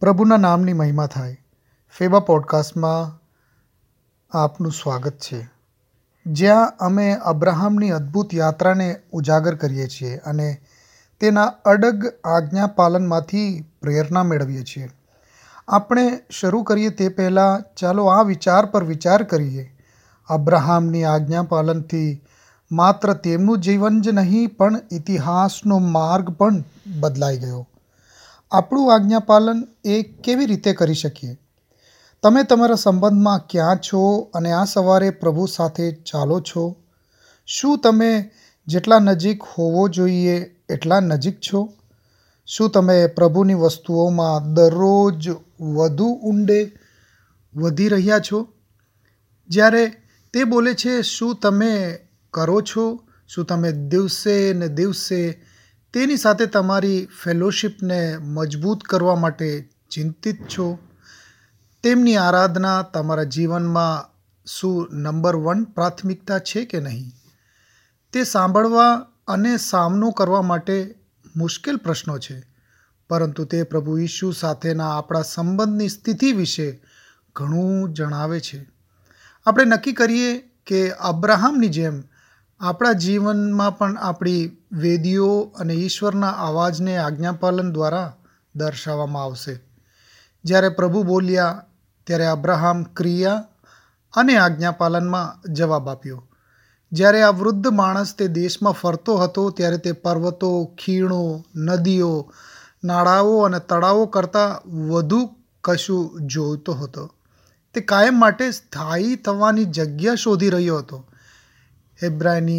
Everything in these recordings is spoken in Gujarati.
પ્રભુના નામની મહિમા થાય. ફેબા પોડકાસ્ટમાં આપનું સ્વાગત છે, જ્યાં અમે અબ્રાહમની અદ્ભુત યાત્રાને ઉજાગર કરીએ છીએ અને તેના અડગ આજ્ઞાપાલનમાંથી પ્રેરણા મેળવીએ છીએ. આપણે શરૂ કરીએ તે પહેલાં ચાલો આ વિચાર પર વિચાર કરીએ. અબ્રાહમની આજ્ઞાપાલનથી માત્ર તેમનું જીવન જ નહીં પણ ઇતિહાસનો માર્ગ પણ બદલાઈ ગયો. આપણું આજ્ઞાપાલન એ કેવી રીતે કરી શકીએ? તમે તમારા સંબંધમાં ક્યાં છો અને આ સવારે પ્રભુ સાથે ચાલો છો? શું તમે જેટલા નજીક હોવો જોઈએ એટલા નજીક છો? શું તમે પ્રભુની વસ્તુઓમાં દરરોજ વધુ ઊંડે વધી રહ્યા છો? જ્યારે તે બોલે છે, શું તમે કરો છો? શું તમે દિવસે ને દિવસે તેની સાથે તમારી ફેલોશિપને મજબૂત કરવા માટે ચિંતિત છો? તેમની આરાધના તમારા જીવનમાં શું નંબર 1 પ્રાથમિકતા છે કે નહીં? તે સાંભળવા અને સામનો કરવા માટે મુશ્કેલ પ્રશ્નો છે, પરંતુ તે પ્રભુ ઈસુ સાથેના આપણા સંબંધની સ્થિતિ વિશે ઘણું જણાવે છે. આપણે નક્કી કરીએ કે અબ્રાહમની જેમ આપણા જીવનમાં પણ આપણી વેદીઓ અને ઈશ્વરના અવાજને આજ્ઞાપાલન દ્વારા દર્શાવવામાં આવશે. જ્યારે પ્રભુ બોલ્યા ત્યારે અબ્રાહમ ક્રિયા અને આજ્ઞાપાલનમાં જવાબ આપ્યો. જ્યારે આ વૃદ્ધ માણસ તે દેશમાં ફરતો હતો ત્યારે તે પર્વતો, ખીણો, નદીઓ, નાળાઓ અને તળાવો કરતાં વધુ કશું જોઈતો હતો. તે કાયમ માટે સ્થાયી થવાની જગ્યા શોધી રહ્યો હતો. એબ્રાયની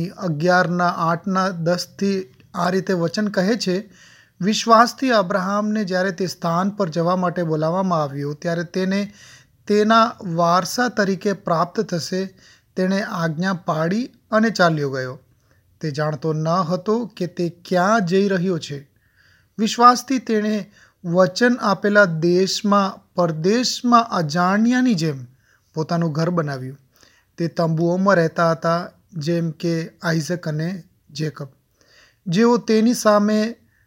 11:8-10 આ રીતે વચન કહે છે, વિશ્વાસથી અબ્રાહમને જ્યારે તે સ્થાન પર જવા માટે બોલાવવામાં આવ્યો ત્યારે તેને તેના વારસા તરીકે પ્રાપ્ત થશે. તેણે આજ્ઞા પાડી અને ચાલ્યો ગયો. તે જાણતો ન હતો કે તે ક્યાં જઈ રહ્યો છે. વિશ્વાસથી તેણે વચન આપેલા દેશમાં પરદેશમાં અજાણ્યાની જેમ પોતાનું ઘર બનાવ્યું. તે તંબુઓમાં રહેતા હતા, જેમ કે આઇઝક અને જેકબ, જેઓ તેની સામે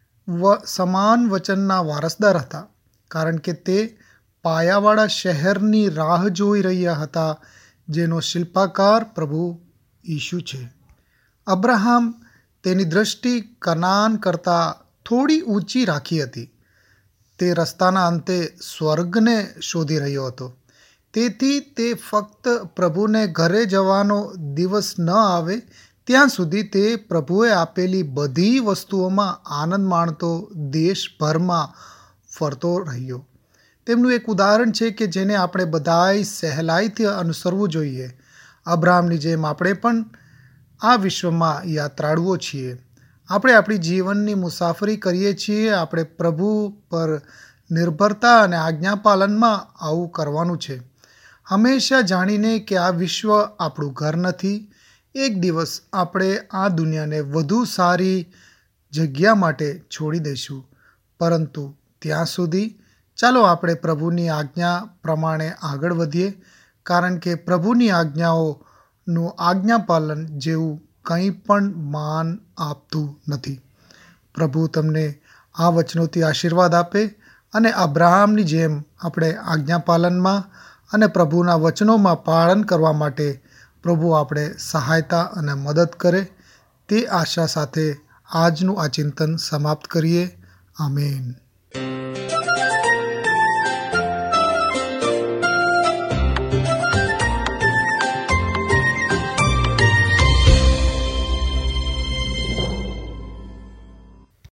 સમાન વચનના વારસદાર હતા, કારણ કે તે પાયાવાળા શહેરની રાહ જોઈ રહ્યા હતા, જેનો શિલ્પકાર પ્રભુ ઈસુ છે. અબ્રાહમ તેની દ્રષ્ટિ કનાન કરતાં થોડી ઊંચી રાખી હતી. તે રસ્તાના અંતે સ્વર્ગને શોધી રહ્યો હતો. તેથી તે ફક્ત પ્રભુને ઘરે જવાનો દિવસ ન આવે ત્યાં સુધી તે પ્રભુએ આપેલી બધી વસ્તુઓમાં આનંદ માણતો દેશભરમાં ફરતો રહ્યો. તેમનું એક ઉદાહરણ છે કે જેને આપણે બધાએ સહેલાઈથી અનુસરવું જોઈએ. અબ્રાહમની જેમ આપણે પણ આ વિશ્વમાં યાત્રાળુઓ છીએ. આપણે આપણી જીવનની મુસાફરી કરીએ છીએ. આપણે પ્રભુ પર નિર્ભરતા અને આજ્ઞાપાલનમાં આવું કરવાનું છે, હંમેશા જાણીને કે આ વિશ્વ આપણું ઘર નથી. એક દિવસ આપણે આ દુનિયાને વધુ સારી જગ્યા માટે છોડી દઈશું, પરંતુ ત્યાં સુધી ચાલો આપણે પ્રભુની આજ્ઞા પ્રમાણે આગળ વધીએ, કારણ કે પ્રભુની આજ્ઞાઓનું આજ્ઞાપાલન જેવું કંઈ પણ માન આપતું નથી. પ્રભુ તમને આ વચનોથી આશીર્વાદ આપે અને અબ્રાહમની જેમ આપણે આજ્ઞાપાલનમાં અને પ્રભુના વચનોમાં પાલન કરવા માટે પ્રભુ આપણે સહાયતા અને મદદ કરે. તે આશા સાથે આજનું આ ચિંતન સમાપ્ત કરીએ. આમેન.